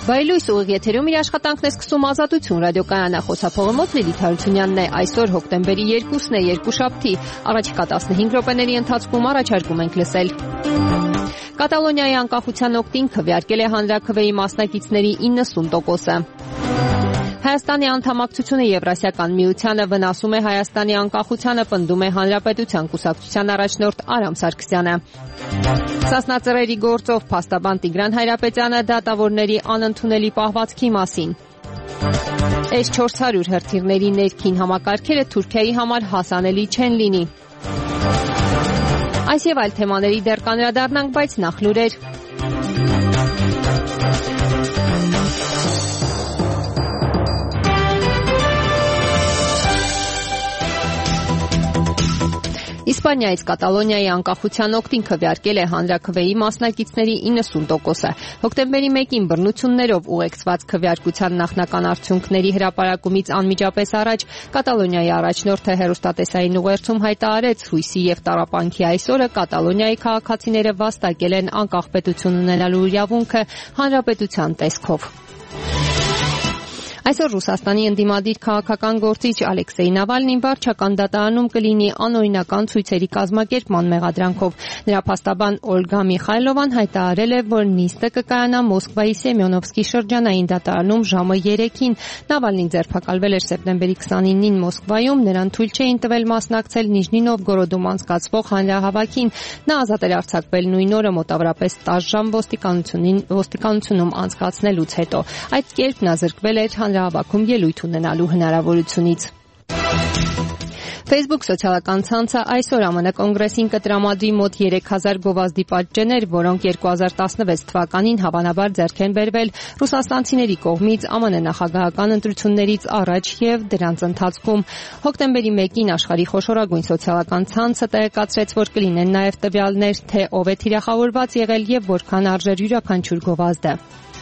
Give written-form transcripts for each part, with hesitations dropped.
Բայլույս ուղիղ եթերում իր աշխատանքն է սկսում Ազատություն ռադիոկայանը, խոսափողը մոտ Լիլիթ Հարությունյանն է։ Այսօր հոկտեմբերի 2-ն է, երկուշաբթի, առաջիկա 15 րոպեների ընթացքում առաջարկում ենք լսել։ Կատալոնիայի անկախության օգտին քվեարկել է հանրաքվեի մասնակիցների 90%-ը։ Հայաստանի անդամակցությունը Եվրասիական միությանը վնասում է Հայաստանի անկախությանը, պնդում է Հանրապետության կուսակցության առաջնորդ Արամ Սարգսյանը։ Սասնածռերի գործով փաստաբան Տիգրան Հայրապետյանը դատավորների անընդունելի պահվածքի մասին։ S400 հրթիռների ներքին համակարգերը Թուրքիայի համար հասանելի չեն լինի։ Այս եւ այլ թեմաների դեռ կանրադառնանք, բայց նախ լուրեր։ Իսպանիայից Կատալոնիայի անկախության օգտին քվեարկել է հանրաքվեի մասնակիցների 90%-ը։ Հոկտեմբերի 1-ին բռնություններով ուղեկցված քվեարկության նախնական արդյունքների հրապարակումից անմիջապես առաջ Կատալոնիայի առաջնորդը հեռուստատեսային ուղերձում հայտարարեց՝ հույսի եւ տառապանքի այսօրը Կատալոնիայի քաղաքացիները վաստակել են անկախ պետություն ունենալու իրավունքը հանրապետության տեսքով։ Այսօր Ռուսաստանի ընդդիմադիր քաղաքական գործիչ Ալեքսեյ Նավալնին վարչական դատարանում կլինի անօրինական ցույցերի կազմակերպման մեղադրանքով։ Նրա փաստաբան Օլգա Միխայլովան հայտարարել է, որ նիստը կկայանա Մոսկվայի Սեմյոնովսկի շրջանային դատարանում ժամը 3-ին։ Նավալնին ձերբակալվել էր սեպտեմբերի 29-ին Մոսկվայում, նրան թույլ չէին տվել մասնակցել Նիժնի Նովգորոդում անցկացվող հանրահավաքին։ Նա ազատ էր արձակվել նույն օրը մոտավորապես 10 ժամ ոստիկանությունում անցկացնելուց հետո։ Այդ կերպ նա զրկվել էր հանրահավաքում ելույթ ունենալու հնարավորությունից։ Facebook սոցիալական ցանցը այսօր ԱՄՆ կոնգրեսին կտրամադրի մոտ 3000 գովազդի պատճեններ, որոնք 2016 թվականին հավանաբար ձեռք են բերվել ռուսաստանցիների կողմից ԱՄՆ նախագահական ընտրություններից առաջ եւ դրանց ընթացքում։ Հոկտեմբերի 1-ին աշխարհի խոշորագույն սոցիալական ցանցը տեղեկացրեց, որ կլինեն նաեւ տվյալներ, թե ով է թիրախավորված եղել եւ որքան արժեր յուրաքանչյուր գովազդը։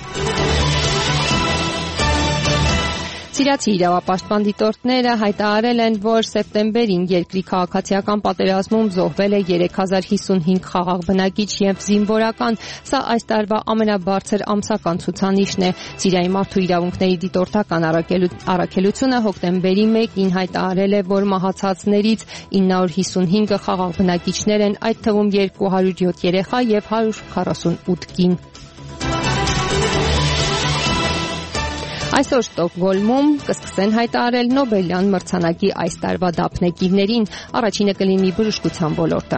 Սիրիացի իրավապաշտպան դիտորդները հայտարարել են, որ սեպտեմբերին երկրի քաղաքացիական պատերազմում զոհվել է 3055 խաղաղ բնակիչ եւ զինվորական։ Սա այս տարվա ամենաբարձր ամսական ցուցանիշն է։ Սիրիայի մարդու իրավունքների դիտորդական առաքելությունը հոկտեմբերի 1-ին հայտարարել է, որ մահացածներից 955-ը խաղաղ բնակիչներ են, այդ թվում 207 երեխա եւ 148 կին։ Այսօր Ստոկգոլմում կսկսեն հայտարարել Նոբելյան մրցանակի այս տարվա դափնեկիրներին, առաջինը կլինի բժշկության ոլորտը։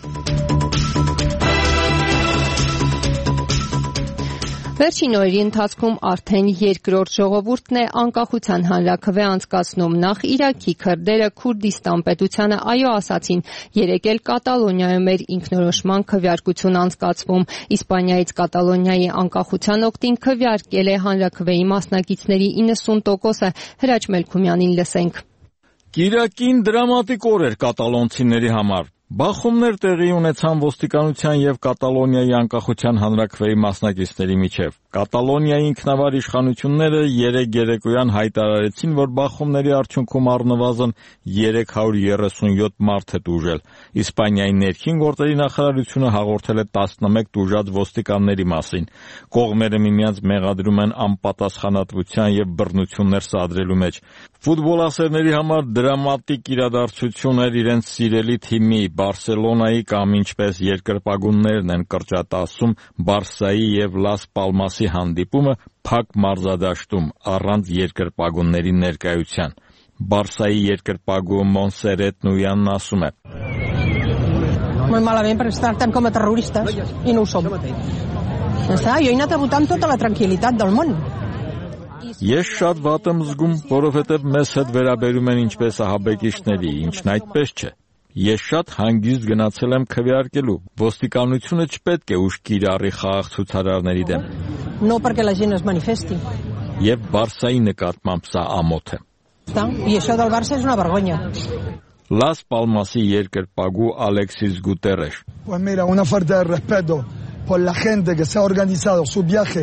Վերջին օրերի ընթացքում արդեն երկրորդ ժողովուրդն է անկախության հանրաքվե անցկացնում։ Նախ Իրաքի քրդերը Քուրդիստան պետությանը այո ասացին, երեկ էլ Կատալոնիայում էր ինքնորոշման քվեարկություն անցկացվում։ Իսպանիայից Կատալոնիայի անկախության օգտին քվեարկել է հանրաքվեի մասնակիցների 90%-ը։ Հրաչ Մելքումյանին լսենք։ Կիրակին դրամատիկ օր էր կատալոնցիների համար։ Բախումներ տեղի ունեցան ոստիկանության եւ Կատալոնիայի անկախության հանրաքվեի մասնակիցների միջև։ Կատալոնիայի ինքնավար իշխանությունները երեկոյան հայտարարեցին, որ բախումների արդյունքում առնվազն 337 մարդ է տուժել։ Իսպանիայի ներքին գործերի նախարարությունը հաղորդել է 11 տուժած ոստիկանների մասին։ Կողմերը միմյանց մեղադրում են անպատասխանատվության եւ բռնություններ սադրելու մեջ։ Ֆուտբոլասերների համար դրամատիկ իրադարձություն էր իրենց սիրելի թիմի Բարսելոնայի կամ ինչպես երկրպագուններն են կրճատասում Բարսայի եւ Լաս Պալմասի հանդիպումը փակ մարզադաշտում առանց երկրպագունների ներկայության։ Բարսայի երկրպագու Մոնսերետ Նույանն ասում է. Muy malament perquè es tracten com a terroristes i no ho som. Jo he anat a votar amb tota la tranquil·litat del món. Ես շատ վատ եմ զգում, որովհետև մեզ հետ վերաբերում են ինչպես ահաբեկիչների, ինչն այդպես չէ։ Ես շատ հանգիստ գնացել եմ քվեարկելու։ Ոստիկանությունը չպետք է ուշ կիրառի խաղաղ ցուցարարների դեմ։ No perquè la gent es manifesti. Եվ Բարսայի նկատմամբ սա ամոթ է։ I això del Barça és una vergonya. Las Palmasի երկրպագու Ալեքսիս Գուտերեշ. Pues mira, una falta de respeto por la gente que se ha organizado su viaje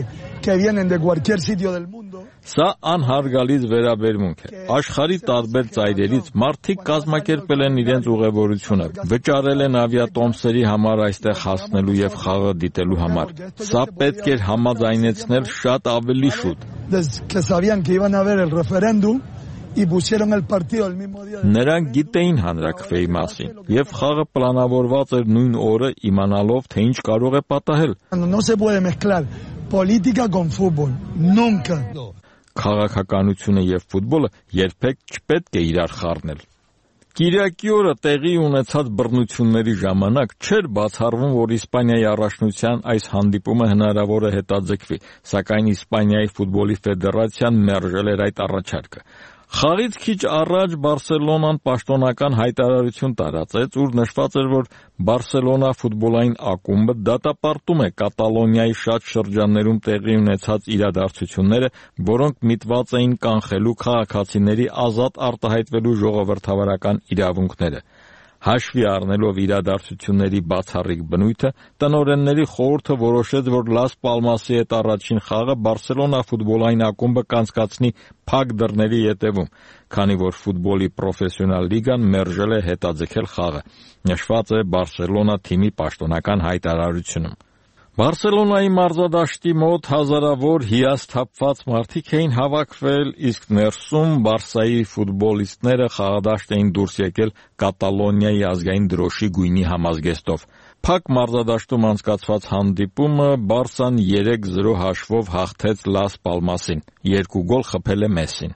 que vienen de cualquier sitio del mundo. Սա անհարգալից վերաբերմունք է։ Աշխարհի տարբեր ծայրերից մարդիկ կազմակերպել են իրենց ուղևորությունը, վճարել են ավիատոմսերի համար այստեղ հասնելու եւ խաղը դիտելու համար։ Սա պետք էր համաձայնեցնել շատ ավելի շուտ։ Que sabían que iban a haber el referéndum y pusieron el partido el mismo día. Նրանք գիտեին հանրաքվեի մասին եւ խաղը պլանավորված էր նույն օրը իմանալով թե ինչ կարող է պատահել։ No se puede mezclar política con fútbol, nunca. Քաղաքականությունը եւ ֆուտբոլը երբեք չպետք է իրար խառնել։ Կիրակի օրը տեղի ունեցած բռնությունների ժամանակ չէր բացառվում, որ Իսպանիայի առաջնության այս հանդիպումը հնարավոր է հետաձգվի, սակայն Իսպանիայի ֆուտբոլի ֆեդերացիան մերժել էր այդ առաջարկը։ Խաղից քիչ առաջ Բարսելոնան պաշտոնական հայտարարություն տարածեց, ուր նշված էր, որ Բարսելոնա ֆուտբոլային ակումբը դատապարտում է Կատալոնիայի շատ շրջաններում տեղի ունեցած իրադարձությունները, որոնք միտված էին կանխելու քաղաքացիների ազատ արտահայտվելու ժողովրդավարական իրավունքները։ Հաշվի առնելով իրադարձությունների բացառիկ բնույթը, տնօրենների խորհուրդը որոշեց, որ Լաս Պալմասի հետ առաջին խաղը Բարսելոնա ֆուտբոլային ակումբը կանցկացնի փակ դռների ետևում, քանի որ ֆուտբոլի պրոֆեսիոնալ լիգան մերժել է հետաձգել խաղը, նշված է Բարսելոնա թիմի պաշտոնական հայտարարությունում։ Բարսելոնայի մարզադաշտի մոտ հազարավոր հիասթափված մարդիկ էին հավաքվել, իսկ ներսում Բարսայի ֆուտբոլիստները խաղադաշտ էին դուրս եկել Կատալոնիայի ազգային դրոշի գույնի համազգեստով։ Փակ մարզադաշտում անցկացված հանդիպումը Բարսան 3-0 հաշվով հաղթեց Լաս Պալմասին, 2 գոլ խփել է Մեսսին։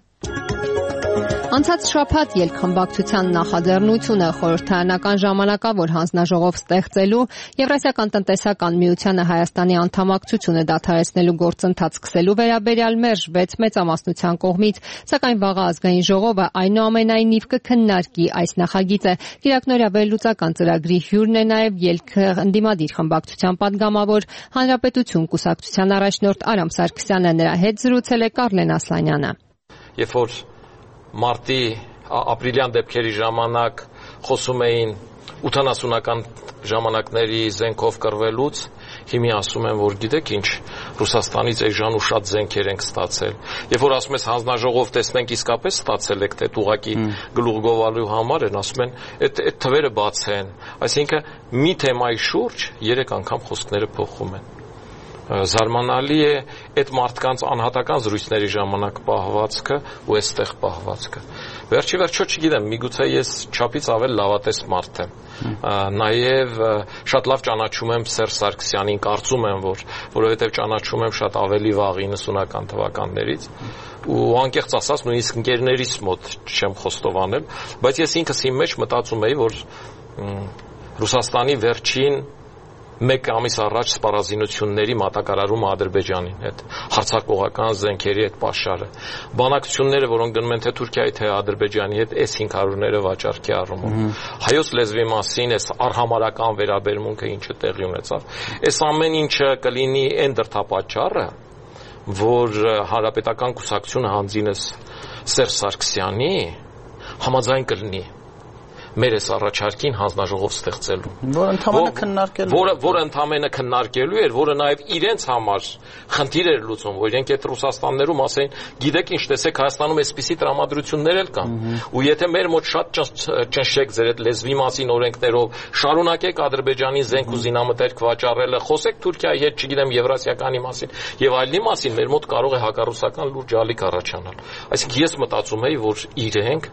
Անցած շաբաթ ելքխմբակցության նախաձեռնությունը խորհրդարանական ժամանակավոր հանձնաժողով ստեղծելու Եվրասիական տնտեսական միությանը Հայաստանի անդամակցությունը դադարեցնելու գործընթաց սկսելու վերաբերյալ մերժվեց մեծամասնության կողմից, սակայն վաղը ազգային ժողովը այնուամենայնիվ կքննարկի այս նախագիծը։ Կիրակնօրյա վերլուծական ծրագրի հյուրն է նաև ելքընդդիմադիր խմբակցության падգամավոր Հանրապետություն կուսակցության առաջնորդ Արամ Սարգսյանը, նրա հետ զրուցել է Կարլեն Ասլանյանը։ Երբ որ մարտի ապրիլյան դեպքերի ժամանակ խոսում էին 80-ական ժամանակների զենքով կռվելուց, հիմի ասում են, որ գիտեք ինչ, Ռուսաստանից այժմ շատ զենքեր ենք ստացել։ Երբ որ ասում ես հանձնաժողով տեսնենք իսկապես ստացել եք, թե ուղղակի գլուխ գովալու համար են, ասում են, այդ թվերը բացեն։ Այսինքն մի թեմայի շուրջ 3 անգամ խոսքները փոխում են։ Զարմանալի է այդ մարդկանց անհատական զրույցների ժամանակ պահվածքը ու այստեղ պահվածքը։ Վերջի վերջո չգիտեմ, միգուցե ես չափից ավել լավատես մարդ եմ։ Նաև շատ լավ ճանաչում եմ Սերժ Սարգսյանին, կարծում եմ, որովհետև ճանաչում եմ շատ ավելի վաղ 90-ական թվականներից ու անկեղծ ասած նույնիսկ ընկերներիս մոտ չեմ խոստովանել, բայց ես ինքս իմ մեջ մտածում էի, որ Ռուսաստանի վերջին 1 ամիս առաջ սպառազինությունների մատակարարումը Ադրբեջանի հետ, հարձակողական զենքերի հետ պաշարը, բանակցությունները, որոնք գնում են թե Թուրքիայի, թե Ադրբեջանի հետ, S-500-ները վաճառքի առումով, հայոց լեզվի մասին այս արհամարական վերաբերմունքը ինչը տեղի ունեցավ, այս ամեն ինչը կլինի այն դրդապատճառը, որ Հանրապետական կուսակցությունը հանձինս Սերժ Սարգսյանի համաձայն կլինի մեր այս առաջարկին հանձնաժողով ստեղծելու, որը ընդամենը քննարկելու էր, որը նաև իրենց համար խնդիր էր լուծում, որ իրենք այդ Ռուսաստաններում ասեն, գիտեք ինչ, տեսեք Հայաստանում այսպիսի տրամադրություններ էլ կան, ու եթե մեր մոտ շատ ճնշեք ձեր այդ լեզվի մասին օրենքներով, շարունակեք Ադրբեջանի զենք ու զինամթերք վաճառելը, խոսեք Թուրքիայի հետ, չգիտեմ, Եվրասիականի մասին եւ այլնի մասին, մեր մոտ կարող է հակառուսական լուրջ ալիք առաջանալ։ Այսինքն ես մտածում եի, որ իրենք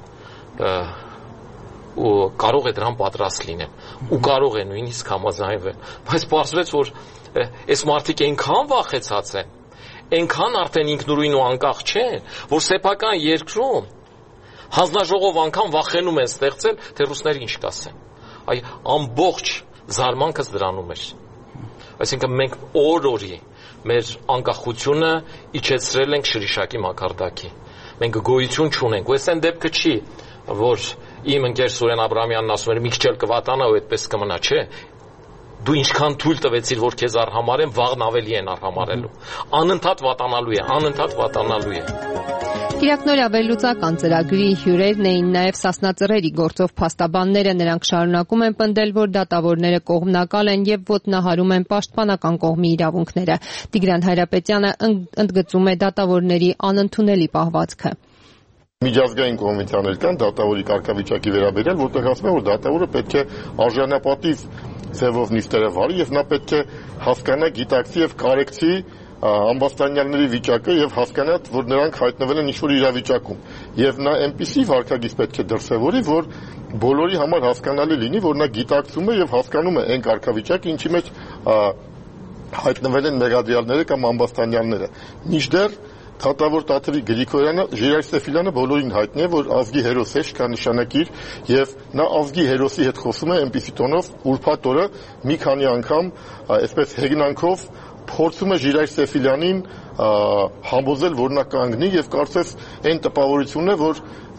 ու կարող է դրան պատրաստ լինեն ու կարող է նույնիսկ համաձայնվել, բայց պարզվեց, որ այս մարդիկ այնքան վախեցած են, այնքան արդեն ինքնուրույն ու անկախ չեն, որ սեփական երկրում հանձնաժողով անգամ վախենում են ստեղծել, թե ռուսները ինչ կասեն։ Այ ամբողջ զարմանքս դրանում էր։ Այսինքն մենք օր-օրի մեր անկախությունը իջեցրել ենք շրիշակի մակարդակի։ Մենք գոյություն չունենք, ու այս այն դեպքը չի, որ իմ ընկեր Սուրեն Աբրամյանն ասում էր մի քիչ էլ կվատանա ու այդպես կմնա, չէ։ Դու ինչքան թույլ տվեցիր, որ քեզ արհամարեն, վաղն ավելի են արհամարելու։ Անընդհատ վատանալու է, անընդհատ վատանալու է։ Կիրակնօրյա վերլուծական ծրագրի հյուրերն էին նաև Սասնա Ծռերի գործով փաստաբանները. նրանք շարունակում են պնդել, որ դատավորները կողմնակալ են եւ ոտնահարում են պաշտպանական կողմի իրավունքները։ Տիգրան Հայրապետյանը ընդգծում է դատավորների անընդունելի պահվածքը։ Միջազգային կոնվենցիաներ կան դատավորի կարգավիճակի վերաբերյալ, որտեղ ասում են, որ դատավորը պետք է արժանապատիվ ձևով նիստերը վարի եւ նա պետք է հասկանա, գիտակցի եւ կարեկցի ամբաստանյալների վիճակը եւ հասկանա, որ նրանք հայտնվել են ինչ-որ իրավիճակում եւ նա այնպիսի վարքագիծ պետք է դրսեւորի, որ բոլորի համար հասկանալի լինի, որ նա գիտակցում է եւ հասկանում է այն կարգավիճակը, ինչի մեջ հայտնվել են մեղադրյալները կամ ամբաստանյալները։ Մինչդեռ Դատավոր Տաթևի Գրիգորյանը, Ժիրայր Սեֆիլյանը բոլորին հայտնի է, որ ազգի հերոս է, շքանշանակիր եւ նա ազգի հերոսի հետ խոսում է այնպիսի տոնով ուրբաթ օրը մի քանի անգամ այսպես հեգնանքով փորձում է Ժիրայր Սեֆիլյանին համոզել, որ նա կանգնի եւ կարծես այն տպավորությունն է, որ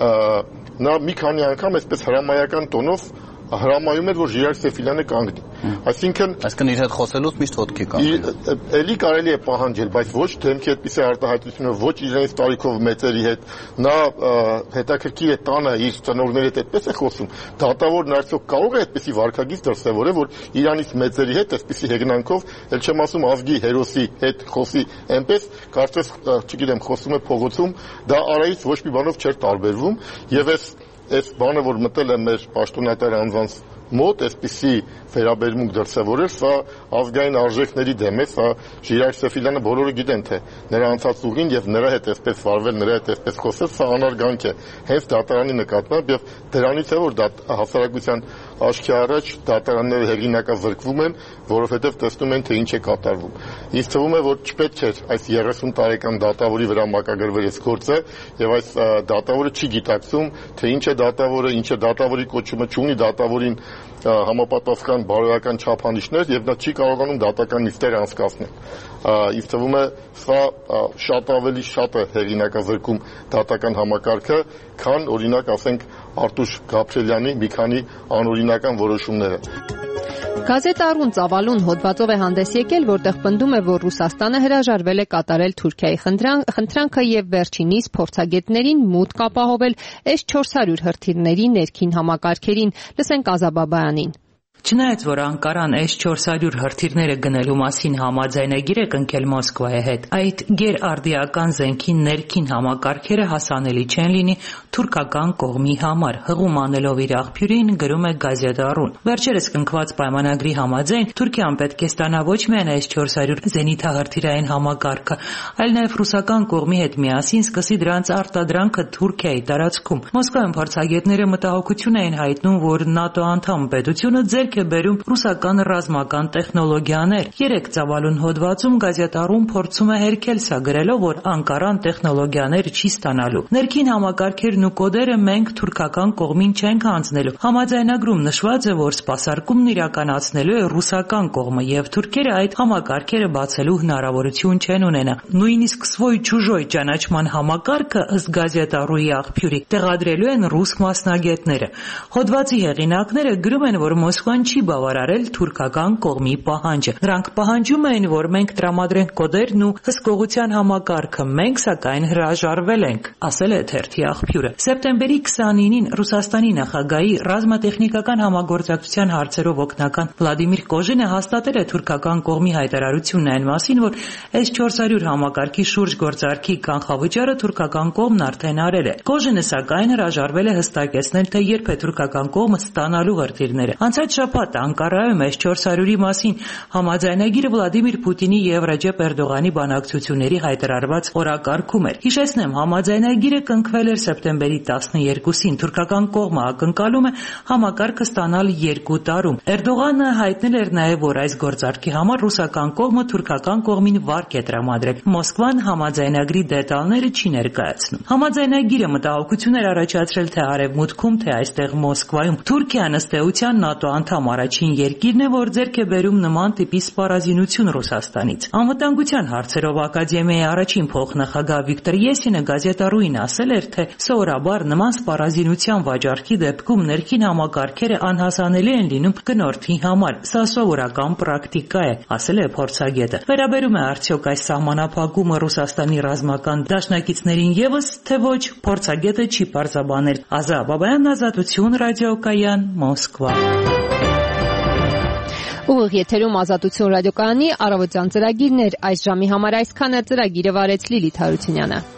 նա մի քանի անգամ այսպես հրամայական տոնով հրամայում էր, որ Ժիրայր Սեֆիլյանը կանգնի։ Այսինքն իր հետ խոսելուց միշտ ոտքի կանգնի։ Էլի կարելի է պահանջել, բայց ոչ դեմքի այդպիսի արտահայտությունով, ոչ իրենց տարիքով մեծերի հետ։ Նա հետաքրքիր է տանը իր ծնողների հետ այդպես է խոսում։ Դատավորն արդյոք կարող է այդպիսի վարքագիծ դրսևորել, որ իրանից մեծերի հետ այսպիսի հեգնանքով, ել չեմ ասում ազգի հերոսի հետ խոսի, այնպես կարծես, չգիտեմ, խոսում է փողոցում, դա արայից ոչ մի բանով չէր տարբերվում եւ այս բանը, որ մտել է մեր պաշտոնատար անձանց մոտ, այսպիսի վերաբերմունք դրսևորել, սա ազգային արժեքների դեմ է, սա Ժիրայր Սեֆիլյանը բոլորը գիտեն, թե նրա անցած ուղին եւ նրա հետ այսպես վարվել, նրա հետ այսպես խոսել, սա անարգանք է հենց դատարանի նկատմամբ եւ դրանից է, որ հասարակության աչքի առաջ դատարանները հեղինակազրկվում են, որովհետեւ տեսնում են, թե ինչ է կատարվում։ Ինձ թվում է, որ չպետք է այս 30 տարեկան դատավորի վրա մակագրվել այս գործը եւ այս դատավորը չի գիտակցում, թե ինչ է դատավորը, ինչ է դատավորի կոչումը, չունի դատավորին համապատասխան բարոյական չափանիշներ եւ նա չի կարողանում դատական նիստեր անցկացնել։ Ինձ թվում է, սա շատ ավելի շատ է հեղինակազրկում դատական համակարգը, քան օրինակ ասենք Արտուշ Գաբրելյանի մի քանի անօրինական որոշումները։ Գազետա.ru-ն ծավալուն հոդվածով է հանդես եկել, որտեղ պնդում է, որ Ռուսաստանը հրաժարվել է կատարել Թուրքիայի խնդրանքը եւ վերջինիս փորձագետներին մուտք ապահովել S-400 հրթիռների ներքին համակարգերին։ Լսենք Ազաբաբայանին։ Չնայած որ Անկարան S-400 հրթիռները գնելու մասին համաձայնագիր է կնքել Մոսկվայի հետ, այդ գերարդիական զենքի ներքին համակարգերը հասանելի չեն լինի թուրքական կողմի համար, հղում անելով իր աղբյուրին գրում է Գազետա.ru-ն։ Վերջերս կնքված պայմանագրի համաձայն Թուրքիան պետք է ստանա ոչ միայն S-400 զենիթահրթիռային համակարգը, այլ նաև ռուսական կողմի հետ միասին սկսի դրանց արտադրանքը Թուրքիայի տարածքում։ Մոսկվայում փորձագետները մտահոգություն էին հայտնում, որ ՆԱՏՕ անդամ պետությունը ձեռք է բերում ռուսական ռազմական տեխնոլոգիաներ։ Երեք ծավալուն հոդվածում Գազետա.ru-ն փորձում է հերքել սա, գրելով, որ Անկարան տեխնոլոգիաներ չի ստանալու։ Ներքին համակարգերն ու կոդերը մենք թուրքական կողմին չենք հանձնելու։ Համաձայնագրում նշված է, որ սպասարկումն իրականացնելու է ռուսական կողմը եւ թուրքերը այդ համակարգերը բացելու հնարավորություն չեն ունենա։ Նույնիսկ «Svoi-Chujoy» ճանաչման համակարգը ըստ Գազետա.ru-ի աղբյուրի տեղադրելու են ռուս մասնագետները։ Հոդվածի հեղինակները գրում են, որ Մոսկվան չի բավարարել թուրքական կողմի պահանջը։ Նրանք պահանջում էին, որ մենք տրամադրենք կոդերն ու հսկողության համակարգը, մենք սակայն հրաժարվել ենք, ասել է թերթի աղբյուրը։ Սեպտեմբերի 29-ին Ռուսաստանի նախագահի ռազմատեխնիկական համագործակցության հարցերով օգնական Վլադիմիր Կոժինը հաստատել է թուրքական կողմի հայտարարությունն այն մասին, որ S-400 համակարգի շուրջ գործարքի կանխավճարը թուրքական կողմն արդեն արել է։ Կոժինը սակայն հրաժարվել է հստակեցնել, թե երբ է թուրքական կողմը ստանալու հրթիռները։ Անցած շաբաթ Անկարայում S-400-ի մասին համաձայնագիրը Վլադիմիր Պուտինի եւ Ռեջեփ Էրդողանի բանակցությունների հայտարարված օրակարգում էր։ Հիշեցնեմ, համաձայնագիրը կնքվել էր սեպտեմբերի 12-ին։ Թուրքական կողմը ակնկալում է համակարգը ստանալ 2 տարում։ Էրդողանը հայտնել էր նաեւ, որ այս գործարքի համար ռուսական կողմը թուրքական կողմին վարկ է տրամադրել։ Մոսկվան համաձայնագրի դետալները չի ներկայացնում։ Համաձայնագիրը մտահոգություններ առաջացրել թե Արևմուտքում, թե այստեղ Մոսկվայում։ Թուրքիան ըստ էության ՆԱՏՕ անդամ անգամ առաջին երկիրն է, որ ձեռք է բերում նման տիպի սպառազինություն Ռուսաստանից։ Անվտանգության հարցերով ակադեմիայի առաջին փոխնախագահ Վիկտոր Եսինը գազետառուին ասել էր, թե սովորաբար նման սպառազինության վաճառքի դեպքում ներքին համակարգերը անհասանելի են լինում գնորդի համար։ Սա սովորական պրակտիկա է, ասել է փորձագետը։ Վերաբերում է արդյոք այս սահմանափակումը Ռուսաստանի ռազմական դաշնակիցներին եւս, թե ոչ, փորձագետը չի պարզաբանել։ Ազա Բաբայան, Ազատություն, ռադիոկայան, Մոսկվա։ Ուղիղ եթերում Ազատություն ռադիոկայանի առավոտյան ծրագիրներ այս ժամի համար այսքանը, ծրագիրը վարեց Լիլիթ Հարությունյանը։